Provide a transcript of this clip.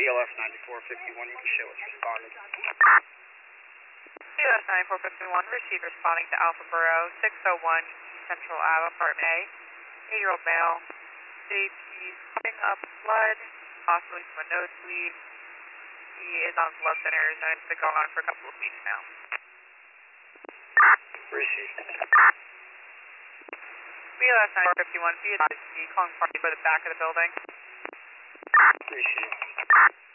BLS 9451, you can show us responded. BLS 9451, received responding to Alpha Borough, 601 Central Ave, apartment A. 8-year-old male, states he's coughing up blood, possibly from a nosebleed. He is on blood thinners and it's been going on for a couple of weeks now. Received. BLS 951, be advised to be calling party for the back of the building. Received.